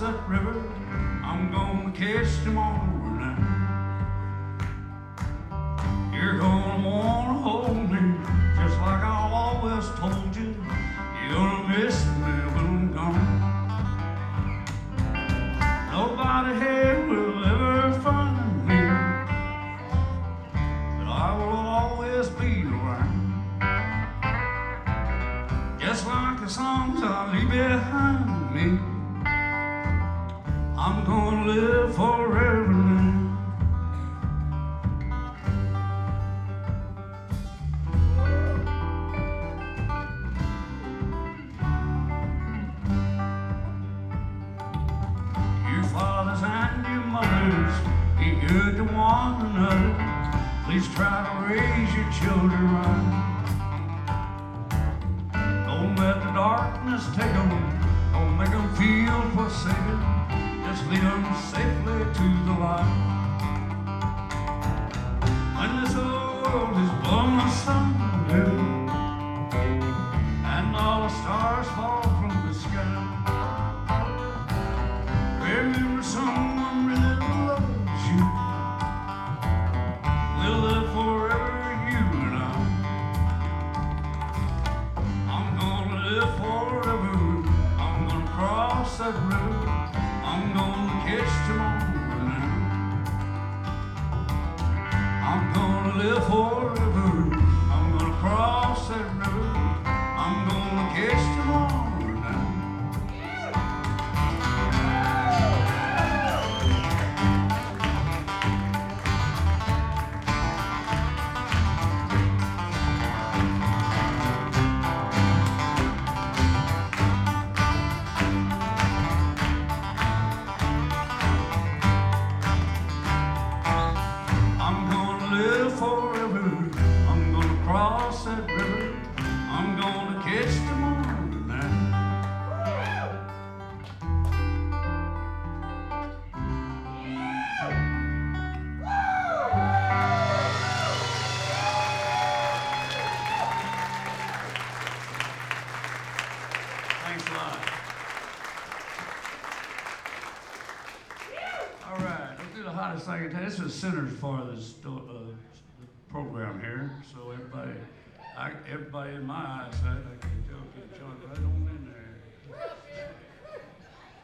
that river, I'm gonna catch tomorrow night. You're gonna wanna hold me, just like I always told you. You're gonna miss me when I'm gone. Nobody here will ever find me, but I will always be around. Just like the songs I leave behind me, I'm gonna live forever now. Your fathers and your mothers, be good to one another. Please try to raise your children right. Don't let the darkness take them, don't make them feel forsaken. Just lead them safely to the light. When this old world is blown asunder and all the stars fall from the sky, remember someone really loves you. We'll live forever, you and I. I'm gonna live forever. I'm gonna cross that river. I'm gonna catch tomorrow now. I'm gonna live forever. I'm gonna cross that river. I'm gonna catch tomorrow now. Live forever. I'm gonna cross that river. I'm gonna catch tomorrow now. Thanks a lot. All right, let's do the hottest thing. This is Sinners for this program here, so everybody in my eyesight,